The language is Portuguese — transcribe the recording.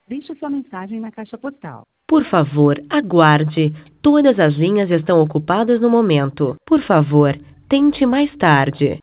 Deixe sua mensagem na caixa postal. Por favor, aguarde. Todas as linhas estão ocupadas no momento. Por favor, tente mais tarde.